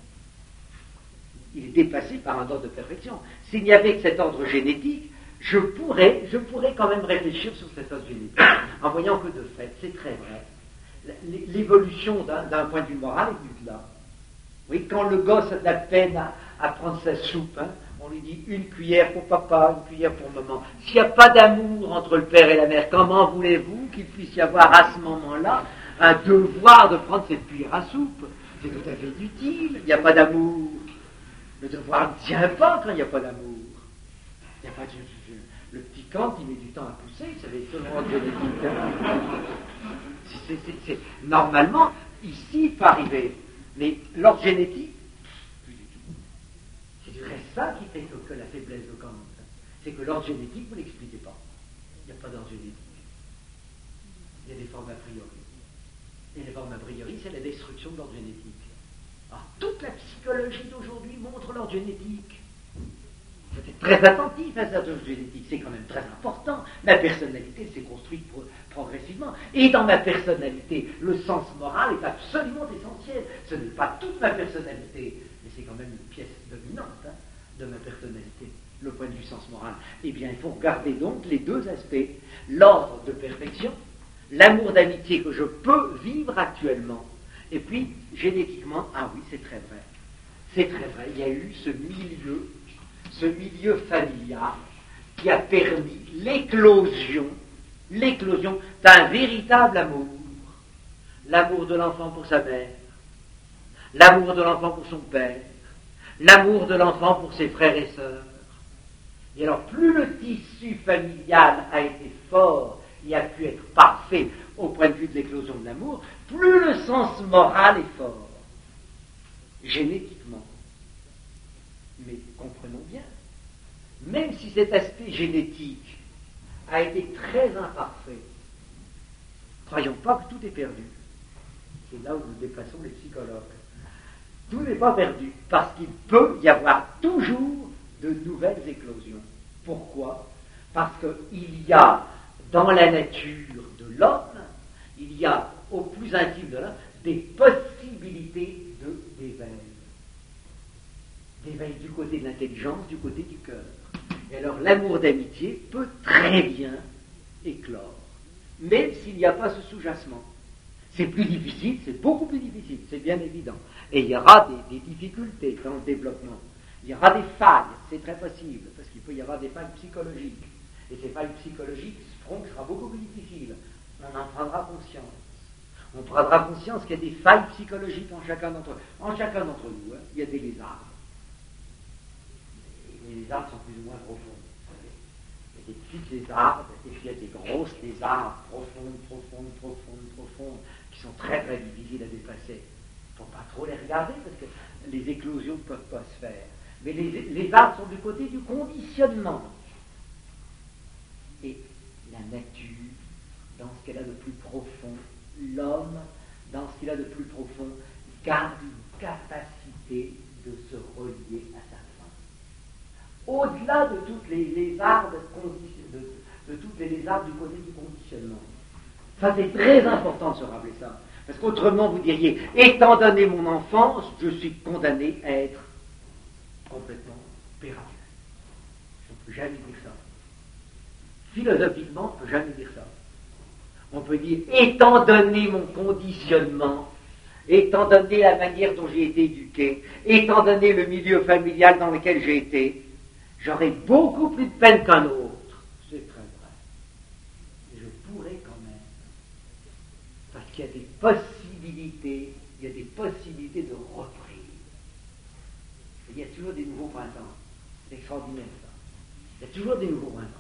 Il est dépassé par un ordre de perfection. S'il n'y avait que cet ordre génétique, je pourrais, je pourrais quand même réfléchir sur cet ordre génétique, en voyant que de fait, c'est très vrai. L'évolution d'un, d'un point de vue moral est venue de là. Oui, quand le gosse a de la peine à, à prendre sa soupe, hein, on lui dit une cuillère pour papa, une cuillère pour maman. S'il n'y a pas d'amour entre le père et la mère, comment voulez-vous qu'il puisse y avoir à ce moment-là un devoir de prendre cette cuillère à soupe? C'est tout à fait inutile, il n'y a pas d'amour. Le devoir ne tient pas quand il n'y a pas d'amour. Il n'y a pas de, le petit Kant, il met du temps à pousser, vous savez, tout le monde génétique. Hein. C'est, c'est, c'est, normalement, ici, il peut arriver. Mais l'ordre génétique, plus du tout. C'est du reste ça qui fait que, que la faiblesse de Kant. C'est que l'ordre génétique, vous ne l'expliquez pas. Il n'y a pas d'ordre génétique. Il y a des formes a priori. Et les formes a priori, c'est la destruction de l'ordre génétique. Alors, toute la psychologie d'aujourd'hui montre l'ordre génétique. Vous êtes très attentif à cet ordre génétique, c'est quand même très important. Ma personnalité s'est construite pro- progressivement. Et dans ma personnalité, le sens moral est absolument essentiel. Ce n'est pas toute ma personnalité, mais c'est quand même une pièce dominante hein, de ma personnalité, le point de vue sens moral. Eh bien, il faut regarder donc les deux aspects. L'ordre de perfection, l'amour d'amitié que je peux vivre actuellement, et puis, génétiquement, ah oui, c'est très vrai. C'est très vrai, il y a eu ce milieu, ce milieu familial qui a permis l'éclosion, l'éclosion d'un véritable amour. L'amour de l'enfant pour sa mère, l'amour de l'enfant pour son père, l'amour de l'enfant pour ses frères et sœurs. Et alors, plus le tissu familial a été fort et a pu être parfait au point de vue de l'éclosion de l'amour, plus le sens moral est fort, génétiquement. Mais comprenons bien, même si cet aspect génétique a été très imparfait, croyons pas que tout est perdu. C'est là où nous dépassons les psychologues. Tout n'est pas perdu, parce qu'il peut y avoir toujours de nouvelles éclosions. Pourquoi? Parce qu'il y a dans la nature de l'homme, il y a au plus intime de l'homme des possibilités de, d'éveil. D'éveil du côté de l'intelligence, du côté du cœur. Et alors l'amour d'amitié peut très bien éclore, même s'il n'y a pas ce sous-jacement. C'est plus difficile, c'est beaucoup plus difficile, c'est bien évident. Et il y aura des, des difficultés dans le développement. Il y aura des failles, c'est très possible, parce qu'il peut y avoir des failles psychologiques. Et ces failles psychologiques feront que ce sera beaucoup plus difficile. On en prendra conscience. On prendra conscience qu'il y a des failles psychologiques en chacun d'entre nous. En chacun d'entre nous, hein, il y a des lézards. Et les lézards sont plus ou moins profonds. Il y a des petites lézardes, et puis il y a des grosses lézardes profondes, profondes, profondes, profondes, qui sont très très difficiles à dépasser. Il ne faut pas trop les regarder parce que les éclosions ne peuvent pas se faire. Mais les, les arbres sont du côté du conditionnement. Et la nature, dans ce qu'elle a de plus profond, l'homme, dans ce qu'il a de plus profond, garde une capacité de se relier à sa fin. Au-delà de toutes les lézardes, de, de toutes les lézardes du côté du conditionnement. Ça, c'est très important de se rappeler ça. Parce qu'autrement, vous diriez, étant donné mon enfance, je suis condamné à être complètement pérenne. On ne peut jamais dire ça. Philosophiquement, on ne peut jamais dire ça. On peut dire, étant donné mon conditionnement, étant donné la manière dont j'ai été éduqué, étant donné le milieu familial dans lequel j'ai été, j'aurais beaucoup plus de peine qu'un autre. C'est très vrai. Mais je pourrais quand même. Parce qu'il y a des possibilités, il y a des possibilités de reprise. Il y a toujours des nouveaux printemps. C'est extraordinaire ça. Il y a toujours des nouveaux printemps.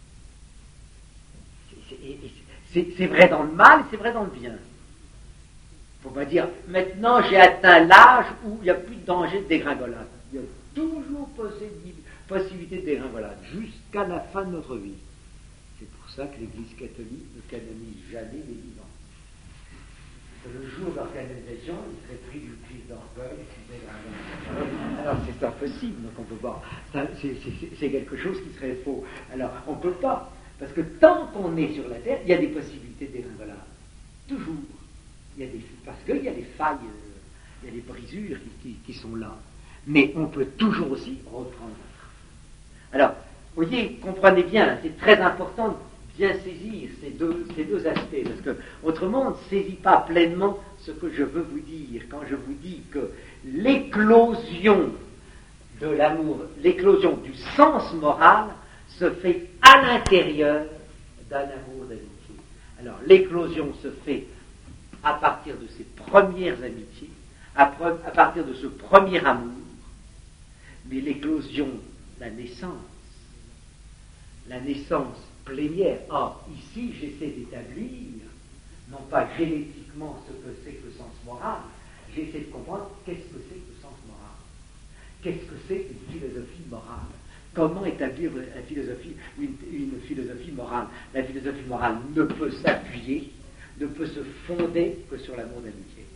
C'est, c'est, c'est, c'est vrai dans le mal et c'est vrai dans le bien. Il ne faut pas dire, maintenant j'ai atteint l'âge où il n'y a plus de danger de dégringolade. Il y a toujours possibilité de dégringolade, jusqu'à la fin de notre vie. C'est pour ça que l'Église catholique ne canonise jamais les vivants. Le jour de leur canonisation, il serait pris d'une crise d'orgueil et d'une dégringolade. Alors c'est impossible, donc on peut pas. Ça, c'est, c'est, c'est quelque chose qui serait faux. Alors on ne peut pas. Parce que tant qu'on est sur la terre, il y a des possibilités de dégringolade. Toujours. Il y a des, parce qu'il y a des failles, il y a des brisures qui, qui, qui sont là. Mais on peut toujours aussi reprendre. Alors, vous voyez, comprenez bien, c'est très important de bien saisir ces deux, ces deux aspects, parce que autrement on ne saisit pas pleinement ce que je veux vous dire quand je vous dis que l'éclosion de l'amour, l'éclosion du sens moral se fait à l'intérieur d'un amour d'amitié. Alors l'éclosion se fait à partir de ces premières amitiés, à, pre- à partir de ce premier amour, mais l'éclosion, la naissance, la naissance plénière. Or, ici, j'essaie d'établir, non pas génétiquement ce que c'est que le sens moral, j'essaie de comprendre qu'est-ce que c'est que le sens moral. Qu'est-ce que c'est qu'une philosophie morale? Comment établir la philosophie, une, une philosophie morale? La philosophie morale ne peut s'appuyer, ne peut se fonder que sur l'amour d'amitié.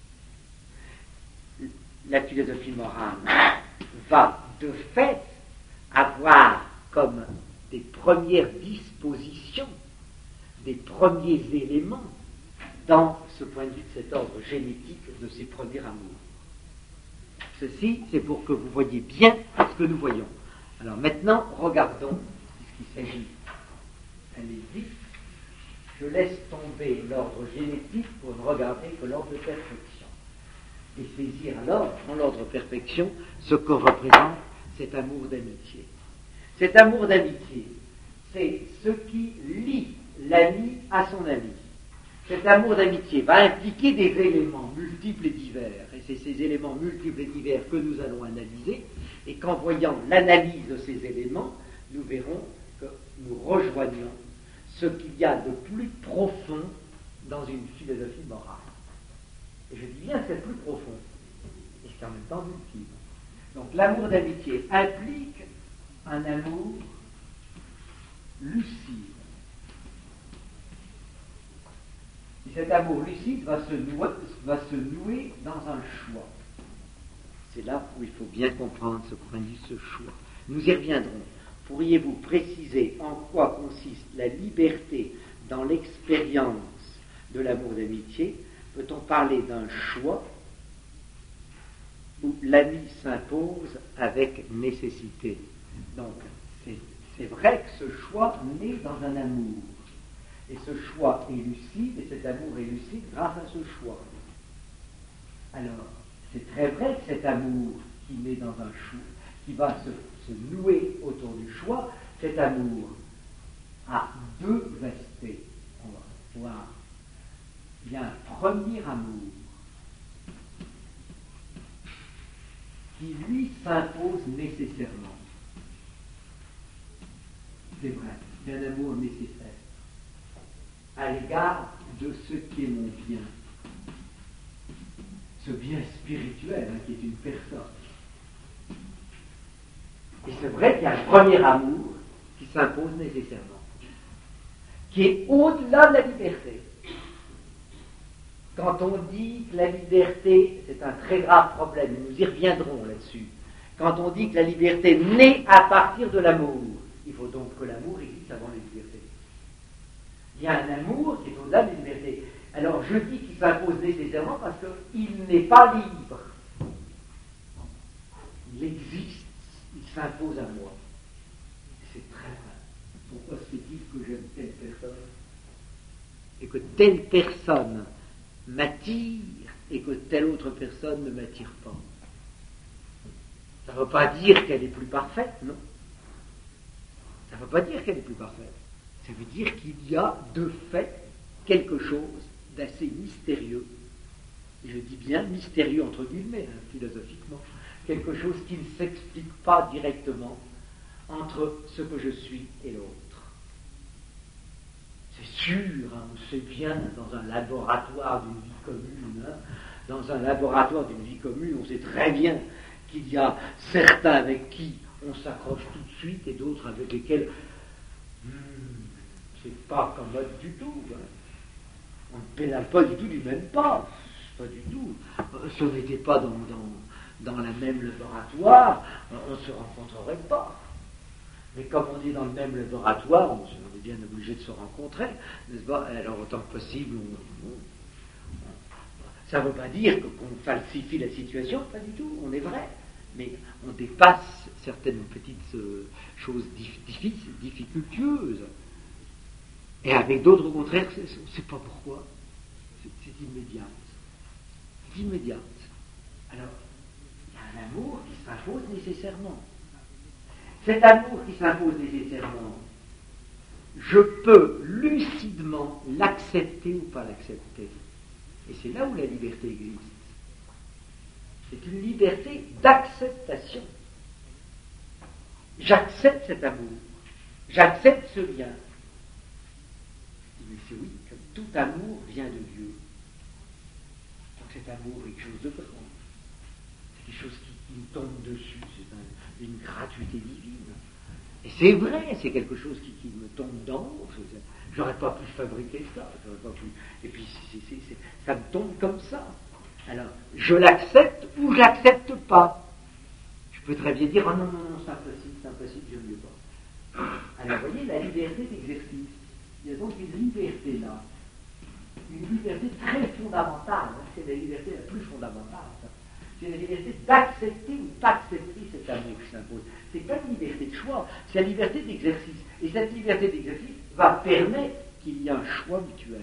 La philosophie morale va de fait avoir comme des premières dispositions, des premiers éléments dans ce point de vue de cet ordre génétique de ces premiers amours. Ceci, c'est pour que vous voyez bien ce que nous voyons. Alors maintenant, regardons ce qu'il s'agit. Allez vite. Je laisse tomber l'ordre génétique pour ne regarder que l'ordre de perfection. Et saisir alors, dans l'ordre de perfection, ce que représente cet amour d'amitié. Cet amour d'amitié, c'est ce qui lie l'ami à son ami. Cet amour d'amitié va impliquer des éléments multiples et divers. Et c'est ces éléments multiples et divers que nous allons analyser. Et qu'en voyant l'analyse de ces éléments, nous verrons que nous rejoignons ce qu'il y a de plus profond dans une philosophie morale. Et je dis bien que c'est plus profond. Et c'est en même temps multiple. Donc l'amour d'amitié implique un amour lucide. Et cet amour lucide va se nouer, va se nouer dans un choix. C'est là où il faut bien comprendre ce point de vue, ce choix. Nous y reviendrons. Pourriez-vous préciser en quoi consiste la liberté dans l'expérience de l'amour d'amitié? Peut-on parler d'un choix où l'ami s'impose avec nécessité? Donc, c'est, c'est vrai que ce choix naît dans un amour. Et ce choix est lucide, et cet amour est lucide grâce à ce choix. Alors, c'est très vrai que cet amour qui naît dans un choix, qui va se, se nouer autour du choix, cet amour a deux aspects. On va voir. Il y a un premier amour qui, lui, s'impose nécessairement. C'est vrai. c'est un amour nécessaire à l'égard de ce qui est mon bien. Ce bien spirituel, hein, qui est une personne. Et c'est vrai qu'il y a un premier amour qui s'impose nécessairement, qui est au-delà de la liberté. Quand on dit que la liberté, c'est un très grave problème, nous y reviendrons là-dessus. Quand on dit que la liberté naît à partir de l'amour, il faut donc que l'amour existe avant la liberté. Il y a un amour qui est au-delà de la liberté. Alors je dis qu'il s'impose nécessairement parce qu'il n'est pas libre. Il existe, il s'impose à moi. C'est très vrai. Pourquoi se fait-il que j'aime telle personne et que telle personne m'attire et que telle autre personne ne m'attire pas? Ça ne veut pas dire qu'elle est plus parfaite, non. Ça ne veut pas dire qu'elle est plus parfaite. Ça veut dire qu'il y a de fait quelque chose d'assez mystérieux. Et je dis bien mystérieux entre guillemets, hein, philosophiquement. Quelque chose qui ne s'explique pas directement entre ce que je suis et l'autre. C'est sûr, hein, on sait bien, dans un laboratoire d'une vie commune, hein, dans un laboratoire d'une vie commune, on sait très bien qu'il y a certains avec qui on s'accroche tout de suite et d'autres avec lesquels hmm, c'est pas commode du tout. Hein. On ne pédale pas du tout du même pas. Pas du tout. Si on n'était pas dans, dans, dans le même laboratoire, on ne se rencontrerait pas. Mais comme on est dans le même laboratoire, on est bien obligé de se rencontrer, n'est-ce pas? Alors autant que possible, on, on, on, ça ne veut pas dire que, qu'on falsifie la situation, pas du tout, on est vrai. Mais on dépasse certaines petites euh, choses difficiles, difficultueuses. Et avec d'autres, au contraire, on ne sait pas pourquoi. C'est, c'est immédiat. C'est immédiat. Alors, il y a un amour qui s'impose nécessairement. Cet amour qui s'impose nécessairement, je peux lucidement l'accepter ou pas l'accepter. Et c'est là où la liberté existe. C'est une liberté d'acceptation. J'accepte cet amour. J'accepte ce lien. Mais c'est oui, comme tout amour vient de Dieu. Donc cet amour est quelque chose de grand. C'est quelque chose qui, qui nous tombe dessus. C'est un, une gratuité divine. Et c'est vrai, c'est quelque chose qui, qui me tombe d'en haut. J'aurais pas pu fabriquer ça. J'aurais pas pu. Et puis c'est, c'est, c'est, ça me tombe comme ça. Alors, je l'accepte ou je l'accepte pas. Je peux très bien dire, oh non, non, non, c'est impossible, c'est impossible, je ne veux pas. Alors, vous voyez, la liberté d'exercice. Il y a donc une liberté là. Une liberté très fondamentale. Hein, c'est la liberté la plus fondamentale. Ça. C'est la liberté d'accepter ou d'accepter cet amour qui s'impose. C'est pas une liberté de choix, c'est la liberté d'exercice. Et cette liberté d'exercice va permettre qu'il y ait un choix mutuel.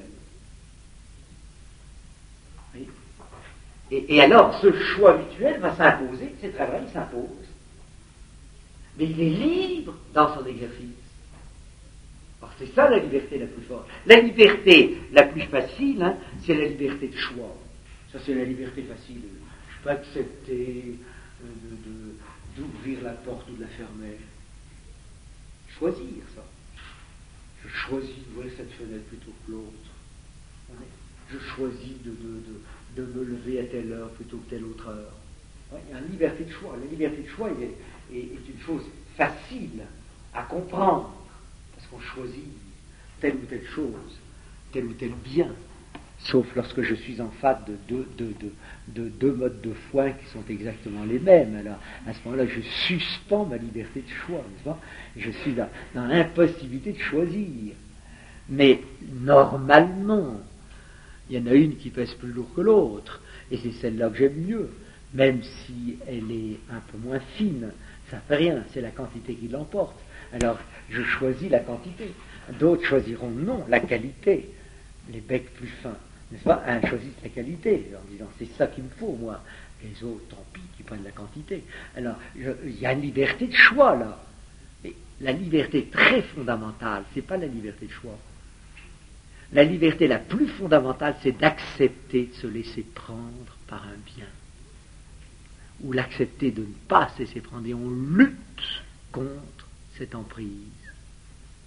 Oui. Et, et alors, ce choix mutuel va s'imposer, c'est très vrai, il s'impose. Mais il est libre dans son exercice. Alors, c'est ça la liberté la plus forte. La liberté la plus facile, hein, c'est la liberté de choix. Ça, c'est la liberté facile. Je peux accepter euh, de, de, d'ouvrir la porte ou de la fermer. Choisir, ça. Je choisis d'ouvrir cette fenêtre plutôt que l'autre. Je choisis de, de, de, de me lever à telle heure plutôt que telle autre heure. Ouais, il y a une liberté de choix. La liberté de choix est, est, est une chose facile à comprendre, parce qu'on choisit telle ou telle chose, tel ou tel bien, sauf lorsque je suis en face de deux, de, de, de, de deux modes de foi qui sont exactement les mêmes. Alors, à ce moment-là, je suspends ma liberté de choix, n'est-ce pas? Je suis dans, dans l'impossibilité de choisir. Mais normalement, il y en a une qui pèse plus lourd que l'autre, et c'est celle-là que j'aime mieux, même si elle est un peu moins fine, ça fait rien, c'est la quantité qui l'emporte. Alors, je choisis la quantité. D'autres choisiront non, la qualité, les becs plus fins, n'est-ce pas? Un choisissent la qualité, en disant c'est ça qu'il me faut, moi. Les autres, tant pis, qui prennent la quantité. Alors, je, il y a une liberté de choix, là. Mais la liberté très fondamentale, c'est pas la liberté de choix. La liberté la plus fondamentale, c'est d'accepter de se laisser prendre par un bien. Ou l'accepter de ne pas se laisser prendre. Et on lutte contre cette emprise.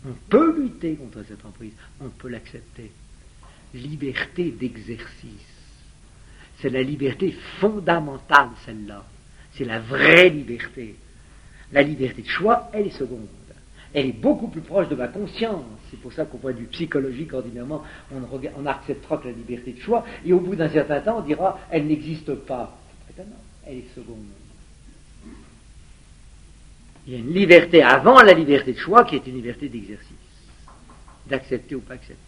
On peut lutter contre cette emprise, on peut l'accepter. Liberté d'exercice. C'est la liberté fondamentale, celle-là. C'est la vraie liberté. La liberté de choix, elle est seconde. Elle est beaucoup plus proche de ma conscience. C'est pour ça qu'au point de vue psychologique, ordinairement, on, rega- on acceptera que la liberté de choix, et au bout d'un certain temps, on dira, elle n'existe pas. Non, elle est seconde. Il y a une liberté avant la liberté de choix qui est une liberté d'exercice. D'accepter ou pas accepter.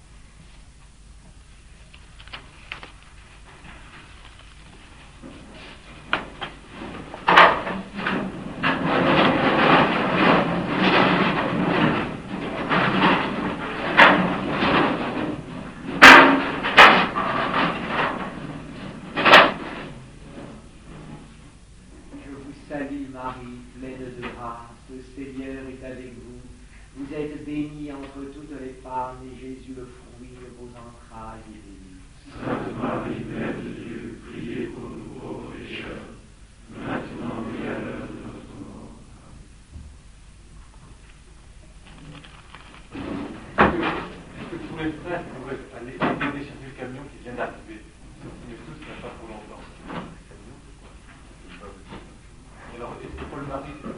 Salut Marie, pleine de grâce, le Seigneur est avec vous. Vous êtes bénie entre toutes les femmes, et Jésus, le fruit de vos entrailles, est béni. Sainte Marie, Mère de Dieu, priez pour nous pauvres pécheurs, maintenant et à l'heure de notre mort. Est-ce que tous les frères pourraient aller aider décharger le camion qui vient d'arriver? Signez tous, mais pas pour longtemps. Alors, est-ce que Paul Marie